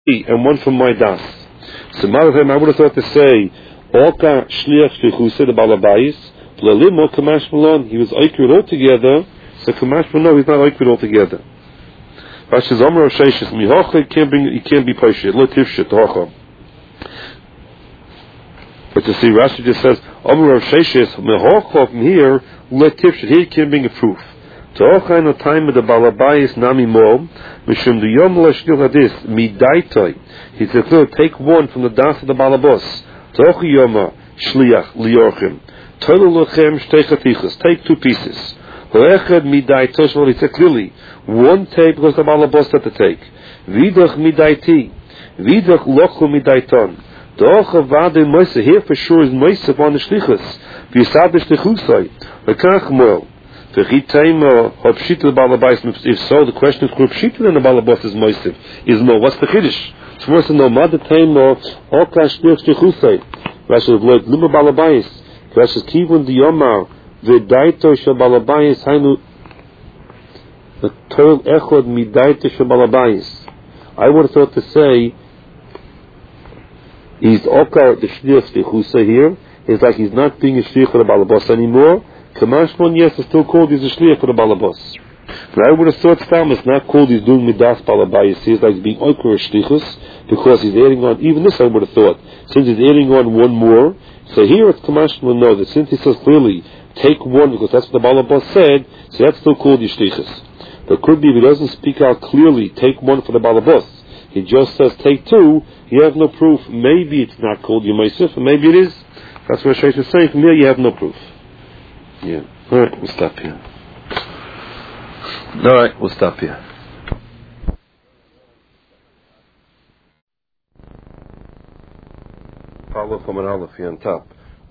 and one from my das. So I would have thought to say, Oka Shliach Shlichuse, the Balabayis, Lalimo Kamash Malon, he was Aikrid altogether, so Kamash Malon, he's not Aikrid altogether. Rashis Omer Sheshis, Mihocha, he can't be Paishit, Lo Tifshit, Hocha. But you see, Rashi just says, Omer Sheshis, Mihocha from here, Lo Tifshit, here he can't bring a proof. Tocha in the time of the Balabayis Nami Mo, Mishum the Yom Lashkil Hadis, Midaitoi. He said, no, take one from the das of the Balabos. Tocha Yoma, Shliach, Liorchim. Toilu Lochem, Shtechatichas. Take two pieces. Hoechad Midaitoi, so he said clearly, one take because the Balabos had to take. Vidach Midaiti. Vidach Lochu Midaiton. Tocha Vade Moise, here for sure is Moise upon the Shlichas. Visad the Shlichusai. Lekach Moel. If so, the question is, Pshita and the Balabos is Moisif. Is no, what's the Chiddush? So first of all, Mother Taimo, Okash Nirchusay. Rashi of Lloyd, Luma Balabayis. Rashi is Kivun Diyomar, Vidaito Shal Balabayis, Hainu, the Toil Echod Midaito Shal Balabayis. I would have thought to say, he's Okar, the Shlichusay here. It's like he's not being a Shlich for the Balabos anymore. Kamashmon, yes, is still called, he's a shliach for the balabos. But I would have thought Stam is not called, he's doing midas balabayis. He's like being oikor shlichus, because he's adding on, even this I would have thought, since he's adding on one more, so here it's Kamashmon, no, that since he says clearly, take one, because that's what the balabos said, so that's still called his shlichus. But could be if he doesn't speak out clearly, take one for the balabos. He just says take two, he has no proof. Maybe it's not called Yemaisif, and maybe it is. That's what Shaish is saying. From here you have no proof. Yeah. Alright, we'll stop here. Alright, we'll stop here. Follow from an aleph here on top.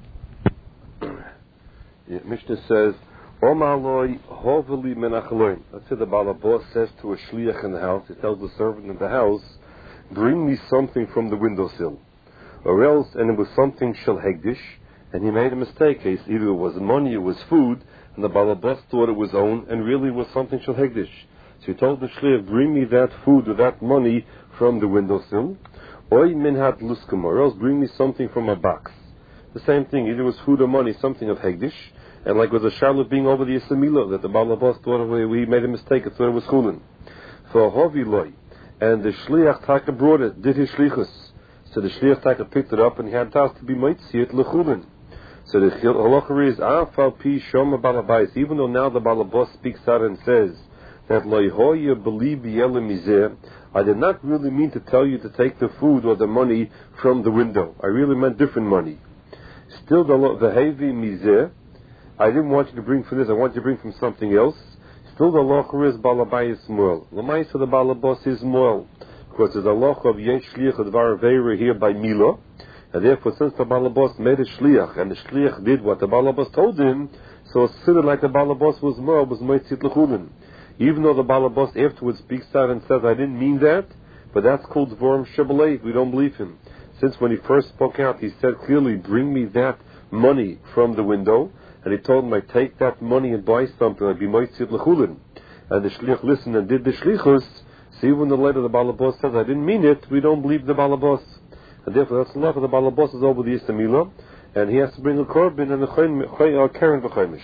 Mishnah says, Omaloi hoveli menachaloin. Let's say the balabos says to a shliach in the house, he tells the servant in the house, bring me something from the windowsill. Or else, and it was something shel hegdish, and he made a mistake. Either it was money, it was food, and the balabas thought it was own, and really it was something shel hegdish. So he told the shliach, bring me that food or that money from the windowsill. Oy minhat luskama, or else bring me something from a box. The same thing, either it was food or money, something of hegdish, and like was a charlotte being over the Isamila, that the balabas thought we made a mistake, it thought it was chulin. For hovi loy, and the shliach taka brought it, did his shlichus. So the shliach taka picked it up, and he had tasked to be mitzit lechulin. So the halacha is afal pi shoma balabais. Even though now the balabas speaks out and says that loihoya believe mizeh, I did not really mean to tell you to take the food or the money from the window. I really meant different money. Still the heavy mizeh, I didn't want you to bring from this. I want you to bring from something else. Still the halacha is balabayis moel. L'maisa the balabas is moel, because there's a halacha of yesh shliach advar veira here by Mila. And therefore, since the balabos made a shliach, and the shliach did what the balabos told him, so it's considered like the balabos was more, was moitzit l'chulin. Even though the balabos afterwards speaks out and says, I didn't mean that, but that's called dvorim shabalei. We don't believe him. Since when he first spoke out, he said clearly, bring me that money from the window, and he told him, I take that money and buy something, I'd be moitzit l'chulin. And the shliach listened and did the shlichus, so even the later the balabos says, I didn't mean it, we don't believe the balabos. And therefore, that's enough. The balabos is over the Istamila, and he has to bring a korban and a karen v'chaimish.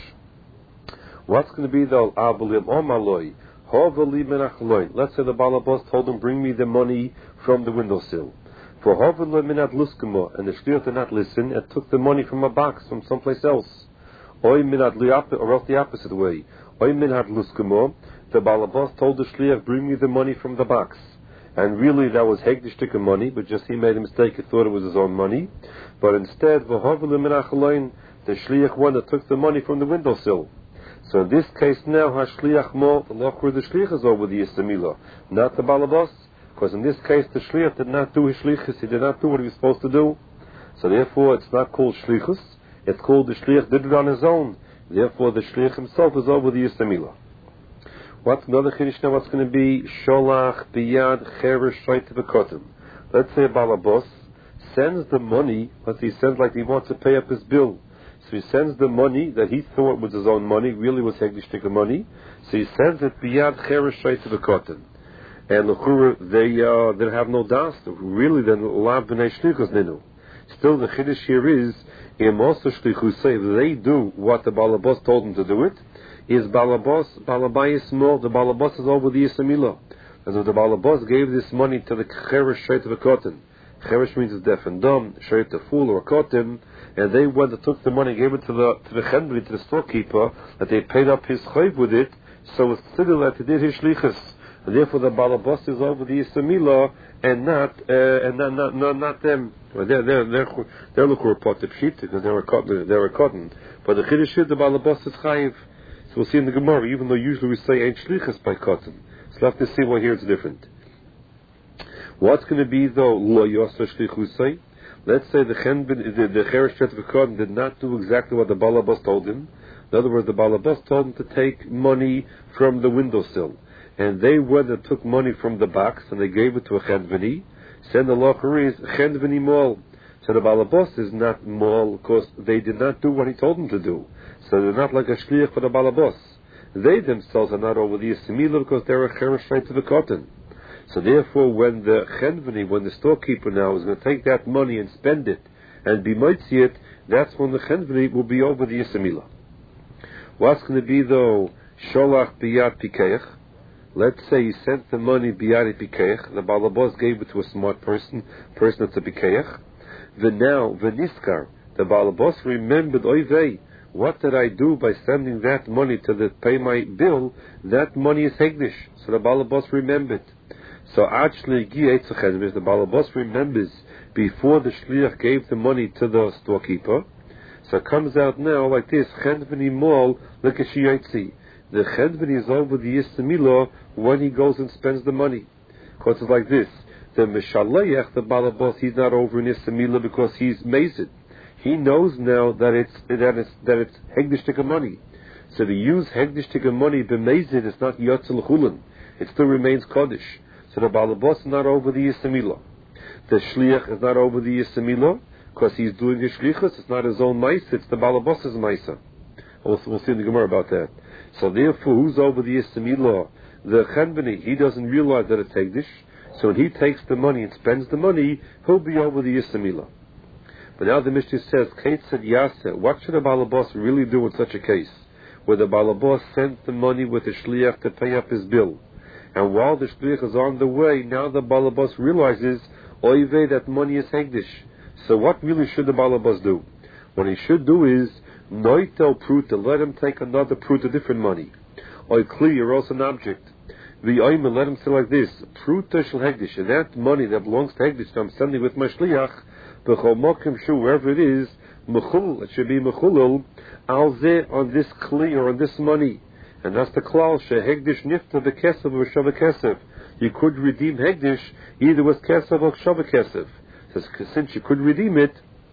What's going to be the avalim omaloi hoveli menachloi? Let's say the balabos told him, bring me the money from the windowsill. For hoveli minat luskamo, and the shliach did not listen and took the money from a box from someplace else. Oy minat liap, or else the opposite way. Oy minat luskamo. The balabos told the shliach, bring me the money from the box. And really that was hegdish tikkun money, but just he made a mistake, he thought it was his own money. But instead, the shliach one that took the money from the windowsill. So in this case now, hashliach mo, the lochur the shliach is over the Yistamila, not the balabos, because in this case the shliach did not do his shlichus, he did not do what he was supposed to do. So therefore it's not called shlichus, it's called the shliach did it on his own. Therefore the shliach himself is over the Yistamila. What's another chiddush now? What's going to be sholach biyad cheresh shoyte v'kotim? Let's say a balabos sends the money. Let's say he sends like he wants to pay up his bill. So he sends the money that he thought was his own money, really was hegdish tikkun money. So he sends it biyad cheresh shoyte v'kotim. and l'chura they have no das. Really, then lav b'nei shlichus ninu. Still, the chiddush here is im also shlichus say if they do what the balabos told them to do it. Is balabayis more? The balabos is over the Yisamila. As if the balabos gave this money to the cheresh shayt of a cotton. Cheresh means it's deaf and dumb, shayt a fool or a cotton, and they went and took the money, gave it to the chenbri, to the storekeeper, that they paid up his chayv with it. So it's still that he did his shlichus, and therefore the balabos is over the Yisamila and not them. Well, they're lukur pot pshita because they're a cotton. But the chiddush is the balabos is chayv. So we'll see in the Gemara, even though usually we say ain't shlichus by cotton. So we'll have to see why here it's different. What's going to be though lo yosa shlichusay? Let's say the cheresh shayt of a cotton did not do exactly what the balabos told him. In other words, the balabos told him to take money from the windowsill, and they went and took money from the box and they gave it to a chenveni. Said the locher is chenveni mol. So the balabos is not mol because they did not do what he told them to do. So they're not like a shliach for the balabos. They themselves are not over the Yisamila because they're a cheresh shayt of the cotton. So therefore, when the chenveni, when the storekeeper now is going to take that money and spend it and be mitzi it, that's when the chenveni will be over the Yisamila. What's going to be though sholach biyad pikeach? Let's say he sent the money biyad pikeach. The balabos gave it to a smart person that's a pikeach. Now v'niskar, the balabos remembered oivei. What did I do by sending that money to pay my bill? That money is hegdish. So the balabos remembered. So actually, the balabos remembers before the shliach gave the money to the storekeeper. So it comes out now like this: chenveni mol lekashiyotzi. The chenveni is over the Yisamila when he goes and spends the money. Because it's like this: the mishalayach, the balabos, he's not over in Yisamila because he's mazed. He knows now that it's hegdish money. So to use hegdish money b'mezid is not yotzel chulin. It still remains kodesh. So the balabos is not over the Yisamila. The shliach is not over the Yisamila because he's doing his shlichus. It's not his own maisa. It's the balabos's maisa. We'll see in the Gemara about that. So therefore, who's over the Yisamila? The chenveni. He doesn't realize that it's hegdish. So when he takes the money and spends the money, he'll be over the Yisamila. But now the Mishnah says, Keitzad Yaseh, what should a balabos really do in such a case? Where the balabos sent the money with the shliach to pay up his bill. And while the shliach is on the way, now the balabos realizes, oivei, that money is hegdish. So what really should the balabos do? What he should do is, noitel pruta, let him take another pruta, different money. Oy kli, or else an object. The oimen, let him say like this, pruta shel hegdish, and that money that belongs to hegdish, I'm sending with my shliach, wherever it is, mechul, it should be mechulul, alzeh, on this kli, or on this money. And that's the klal, shehegdish nifta the kesef or shava kesef. You could redeem hegdish either with kesef or shava kesef. So since you could redeem it,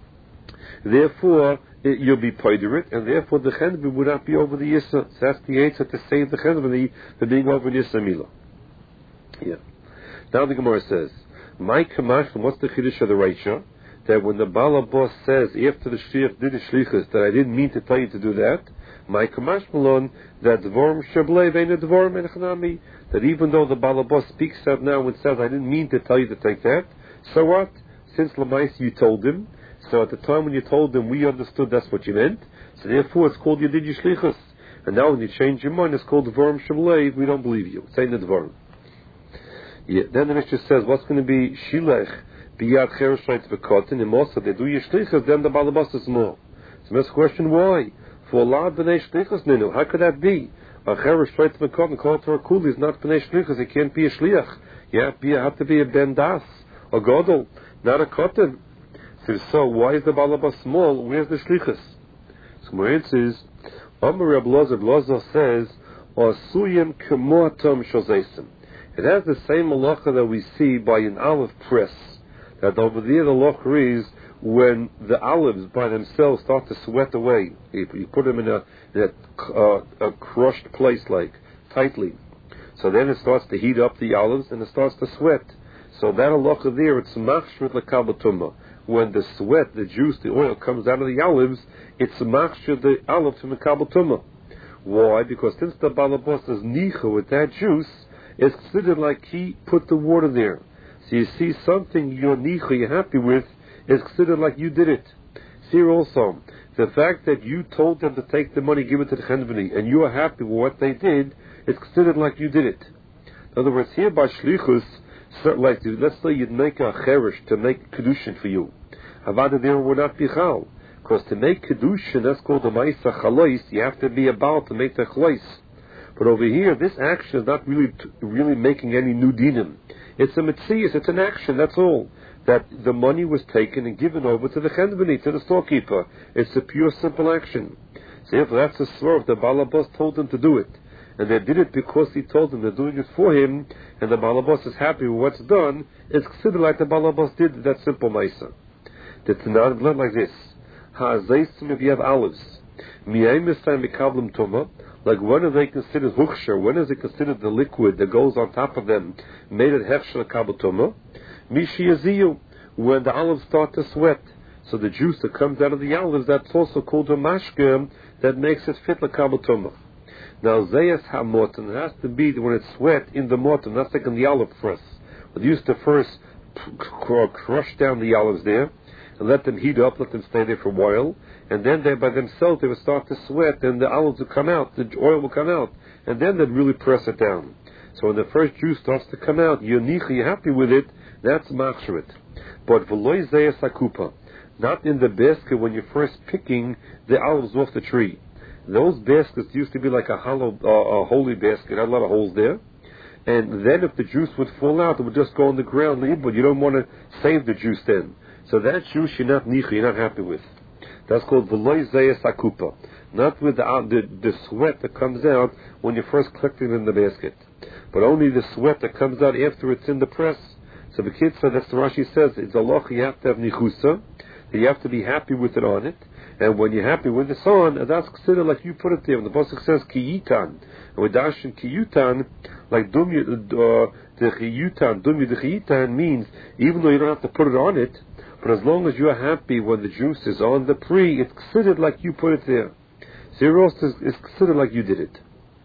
therefore you'll be poiderit, and therefore the chenveni would not be over the yisa. So that's the answer to save the chenveni for being over the Yisamila. Yeah. Now the Gemara says, my kamash, what's the chiddush of the Reisha? That when the balabos says after the shliach did the shlichus that I didn't mean to tell you to do that, my kamash malon that dvorim shablei vein dvorim enechnami, that even though the balabos speaks out now and says I didn't mean to tell you to take that, so what? Since lamais you told him, so at the time when you told him we understood that's what you meant, so therefore it's called you did your shlichus, and now when you change your mind it's called dvorim shablei. We don't believe you. Say the dvorim. Yeah. Then the Mishnah says what's going to be shilech. Biyad cheresh shayt v'kotin, and also they do your shlichus, then the balabos is more. So next question, why? For lad b'nei shlichus ninu, how could that be? A cheresh shayt v'kotin, called to a kuli, is not b'nei shlichus, it can't be a shliach. You have to be a ben das, a godel, not a kotin. So why is the balabos small? Where's the shlichus? So my answer is, Amar Reb Lozer says, Asuyim k'moatom shozesim. It has the same halacha that we see by an olive press. That over there the locher is when the olives by themselves start to sweat away. You put them in a crushed place, like tightly. So then it starts to heat up the olives and it starts to sweat. So that halacha there, it's machshir l'kabatuma. When the sweat, the juice, the oil comes out of the olives, it's machshir the olive to l'kabatuma. Why? Because since the balabos is nicha with that juice, is considered like he put the water there. So you see something you're happy with is considered like you did it. Here also, the fact that you told them to take the money, give it to the Chenveni, and you are happy with what they did, is considered like you did it. In other words, here by Shlichus, like let's say you'd make a cherish to make kedushin for you. Havada there would not be chal, because to make kedushin, that's called the ma'isa chalois. You have to be about to make the chalois. But over here, this action is not really making any new dinim. It's a mitzias, it's an action, that's all. That the money was taken and given over to the chenveni, to the storekeeper. It's a pure, simple action. So if that's a swerve, the balabas told them to do it. And they did it because he told them they're doing it for him, and the balabas is happy with what's done. It's considered like the balabas did that simple maisa. The Tanakh learned like this. Ha'azaysim, if you have olives. Miyayim esayim mikablim tuma. Like when are they considered huksher? When is it considered the liquid that goes on top of them made it hechsher kabutoma? Mishi yaziyu, when the olives start to sweat. So the juice that comes out of the olives, that's also called a mashke, that makes it fit like kabutoma. Now zayas hamotan, it has to be when it's wet in the mortar, not like in the olive press. They used to first crush down the olives there and let them heat up, let them stay there for a while. And then they, by themselves, they would start to sweat, and the olives would come out, the oil will come out, and then they'd really press it down. So when the first juice starts to come out, you're happy with it, that's machsheret. But v'loy zayas akupa, not in the basket when you're first picking the olives off the tree. Those baskets used to be like a hollow, holy basket, had a lot of holes there. And then if the juice would fall out, it would just go on the ground, but you don't want to save the juice then. So that juice you're not happy with. That's called v'loy zayas akupa, not with the sweat that comes out when you first collect it in the basket, but only the sweat that comes out after it's in the press. So the kid said, that's the Rashi says, it's a loch, you have to have nichusa, you have to be happy with it on it, and when you're happy with this on, that's considered like you put it there. When the pasuk says kiyitan, and with dashin kiyutan, like dumya, the chiyutan, dumya the chiyitan means even though you don't have to put it on it, but as long as you're happy when the juice is on the pre, it's considered like you put it there. Zeros is considered like you did it.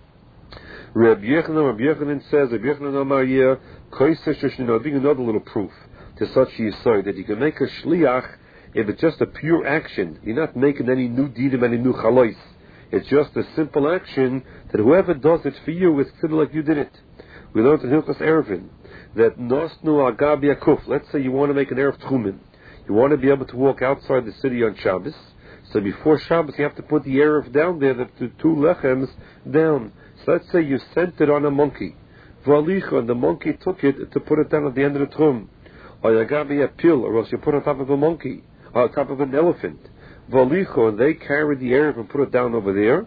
Rabbi Yochanan says, Rabbi Yochanan Amar Yeh, being another little proof to such yesod that you can make a shliach if it's just a pure action. You're not making any new dinim, any new chalois. It's just a simple action that whoever does it for you is considered like you did it. We learned in Hilchos Erevin that nosnu agabi akuf. Let's say you want to make an erev tchumen. You want to be able to walk outside the city on Shabbos. So before Shabbos, you have to put the erev down there, the two lechems down. So let's say you sent it on a monkey. V'alicha, and the monkey took it to put it down at the end of the tchum. Or yagabi a pill, or else you put it on top of a monkey, or on top of an elephant. V'alicha, and they carried the erev and put it down over there.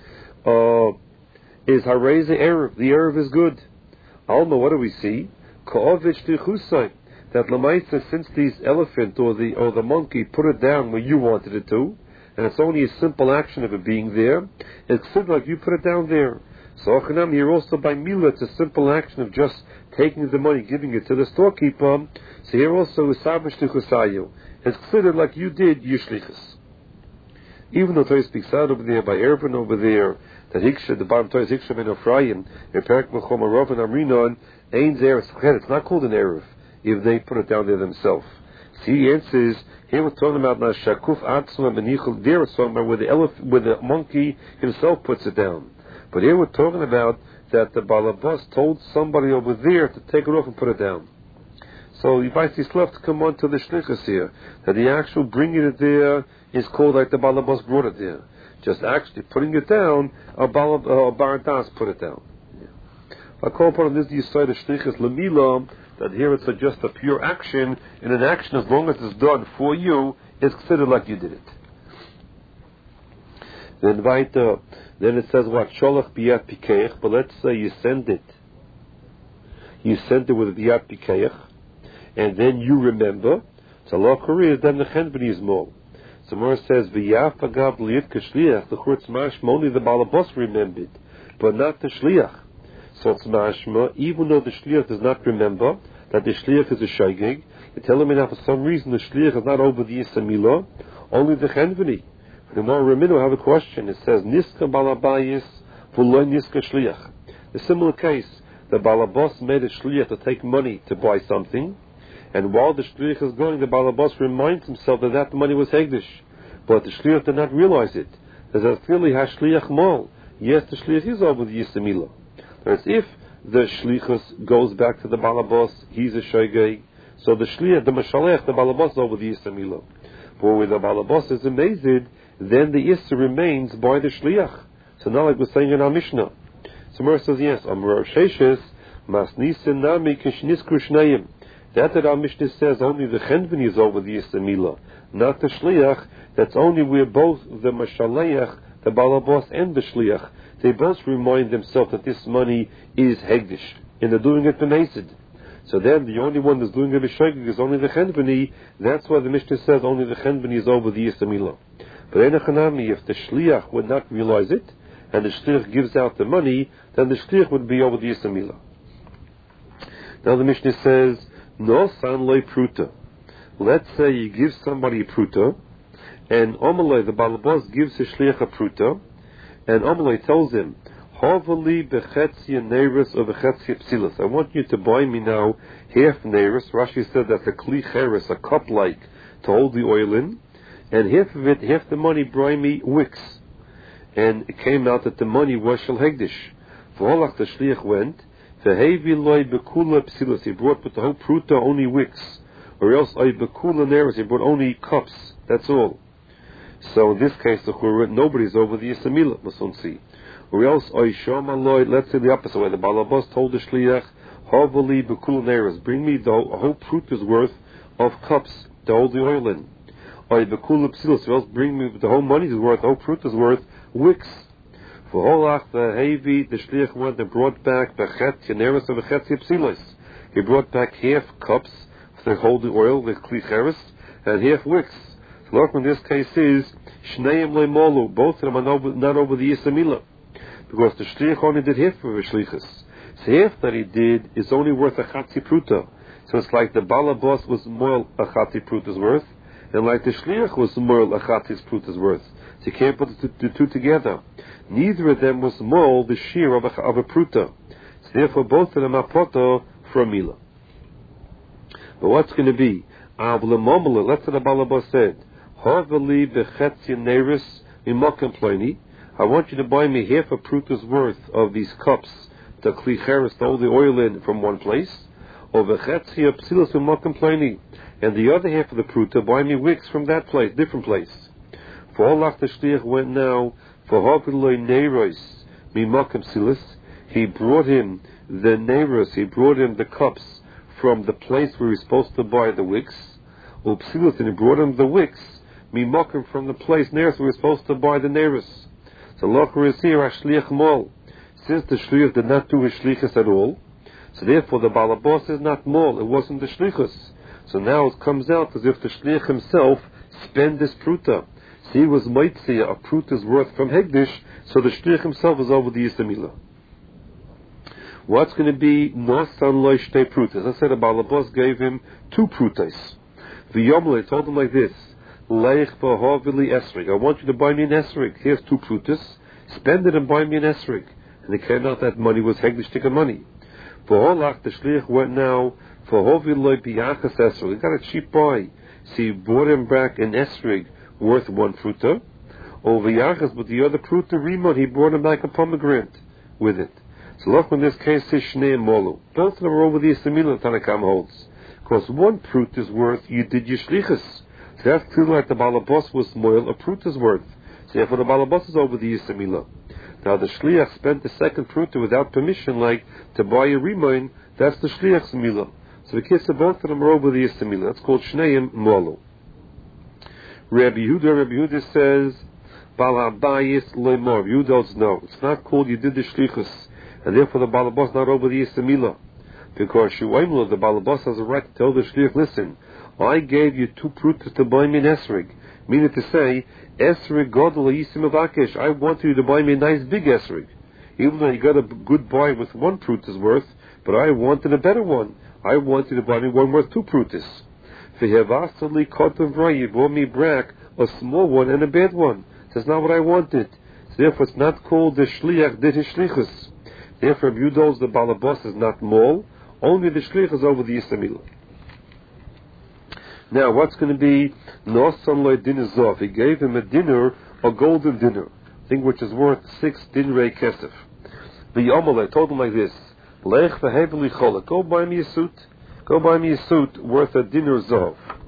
Is harei the erev. The erev is good. Alma, what do we see? Ka'ovich tichusay. That lamaisa, since the elephant or the monkey put it down where you wanted it to, and it's only a simple action of it being there, it's considered like you put it down there. So Achanam here also by Mila, it's a simple action of just taking the money, giving it to the storekeeper. So here also is Sabish Tichusayu. It's considered like you did Yishlichus. Even though Torah speaks out over there by Erevin over there, that Hiksha, the bottom Torah is Hiksha Ben Ephraim, in Perak Mechom Arav and Amrinon, Ein Zer, it's not called an Erev if they put it down there themselves. See, the answer is, here we're talking about Shakuf Atzma Benichel, there we're talking about where the monkey himself puts it down. But here we're talking about that the Balabas told somebody over there to take it off and put it down. So you might still have to come on to the shlichus here, that the actual bringing it there is called like the Balabas brought it there. Just actually putting it down, a Barantas put it down. I call upon this the side of shlichus lemila, that here it's just a pure action, and an action as long as it's done for you, is considered like you did it. Then it says what? Sholach biyat pikeich, but let's say you send it with biyat pikeich, and then you remember, so law Korea, then the chenveni is more. So Mor says, v'yaf agav liyit k'shliach, the church mashma, only the balabos remembered, but not the shliach. So it's mashma, even though the shliach does not remember that the shliach is a shaygig, you tell him now for some reason the shliach is not over the Yisamila, only the chenveni. The more Ramino have a question. It says Niska Balabayis V'loy Niska Shliach. The similar case, the balabos made a shliach to take money to buy something, and while the shliach is going, the balabos reminds himself that money was hegdish, but the shliach did not realize it. There's clearly hashliach mol. Yes, the shliach is over the yisamila. Whereas if the shlichus goes back to the balabos, he's a shoygei, so the shliach, the mashalech, the balabos over the yisamila. But when the balabos is amazed, then the issa remains by the shliach. So now, like we're saying in our Mishnah, so Mer says yes, Amar Sheshes Masnisin Nami Kishniskru Shnayim. That our Mishnah says only the chenveni is over the yisamila, not the shliach. That's only where both the mashaleach, the balabos, and the shliach, they both remind themselves that this money is hegdish, and they're doing it b'mesid. So then the only one that's doing it b'shogeg is only the chenveni. That's why the Mishnah says only the chenveni is over the yisamila. But enochanami, if the shliach would not realize it, and the shliach gives out the money, then the shliach would be over the yisamila. Now the Mishnah says, no san loy pruta. Let's say you give somebody a pruta, and Omalei, the balabos, gives the shliach a pruta, and Omalei tells him, Hovali bechetzi neiris or bechetzi psilas. I want you to buy me now half neiris. Rashi said that's a kli cheres, a cup-like, to hold the oil in, and half of it, half the money, buy me wicks. And it came out that the money was shel hegdish. V'holach the shliach went, v'hevi loy bekula psilas. He brought with the whole pruta only wicks, or else oy bekula neris. He brought only cups. That's all. So in this case, nobody's over the yisamila. Must see. Or else oy shoma loy. Let's say the opposite way. The balabos told the shliach, havali bekula neris. Bring me the whole pruta's worth of cups to hold the oil in. Oy bekula psilas. Or else bring me the whole money's worth, whole pruta's worth, wicks. For holach the heavy, the shliach went and brought back bechet yeneres of bechet psilas. He brought back half cups to hold the oil with kli cheres, and half wicks. So look, in this case is shneim leimolu. Both of them are not over the yisamila, because the shliach only did half of the shlichus. So half that he did is only worth a chatzi pruta. So it's like the balabos was more a chatzi pruta's worth, and like the shliach was more a chatzi pruta's worth. So you can't put the two together. Neither of them was more the shear of a pruta. So therefore both of them are poto from mila. But what's going to be? Let's say the balabos said, Havali bechetzi neiris imakim pleni. I want you to buy me half a pruta's worth of these cups, the kli cheres, to hold the oil in from one place, or bechetzi psilas imakim pleni, and the other half of the pruta, buy me wicks from that place, different place. For all the shliach went now, for Haviloi neiros mimakim psilas, he brought him the neiros, he brought him the cups from the place where he's supposed to buy the wicks, or psilas, and he brought him the wicks, mimakim, from the place neiros where he's supposed to buy the neiros. So locher is here, ashliach mol. Since the shliach did not do his shlichus at all, so therefore the balabos is not mol, it wasn't the shlichus. So now it comes out as if the shliach himself spent this pruta. So he was maitzia, a pruta's worth from hegdish, so the shliach himself is over the yisamila. What's going to be nosan loy shtei prutas? I said the balabos gave him 2 prutas. The yomle told him like this, leich v'hovili esrig. I want you to buy me an esrig. Here's 2 prutas. Spend it and buy me an esrig. And it came out that money was hegdish tikkun money. For holach, the shliach went now, for hovili biachas esrig. He got a cheap buy. So he bought him back an esrig worth 1 pruta. Over yachas, but the other pruta, rimon, he brought him back a pomegranate with it. So look, in this case, is shnei and molu. Both of them are over the yisamila, Tanakam holds. Because 1 prut is worth, you did your shlichus. So that's clearly like the balabos was moil, a prut is worth. So therefore the balabos is over the yisamila. Now the shliach spent the second pruta without permission, like to buy a rimon, that's the shliach's mila. So the case of both of them are over the yisamila. That's called shnei and molu. Rabbi Yehuda says, Balabayis loymor. Rabbi Yehuda does no. It's not called you did the shlichus, and therefore the balabos not over the yisamila. Because Shuaimla, the balabos, has a right to tell the shliach, listen, I gave you 2 prutas to buy me an esrig. Meaning to say, esrig godel yisim avakesh. I want you to buy me a nice big esrig. Even though you got a good buy with 1 prutas worth, but I wanted a better one. I want you to buy me one worth 2 prutas. V'hevastali kotav roi, you bought me back a small one and a bad one. That's not what I wanted. So therefore it's not called the shliach did his shlichus. Therefore, Rabbi Yehuda holds the balabos is not mol, only the shlich is over the Yisamilah. Now, what's going to be Nosan loy din zov? He gave him a dinner, a golden dinner, thing which is worth 6 dinrei kesef. The Yomaleh told him like this: Lech v'heveli cholek. Go buy me a suit. Go buy me a suit worth a dinner zov.